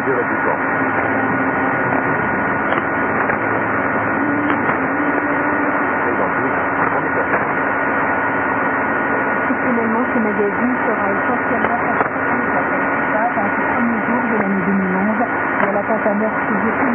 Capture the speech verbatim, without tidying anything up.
durée du temps. Exceptionnellement, ce magazine sera essentiellement consacré à la dans ce premier jour de l'année deux mille onze et à l'attente à meurtre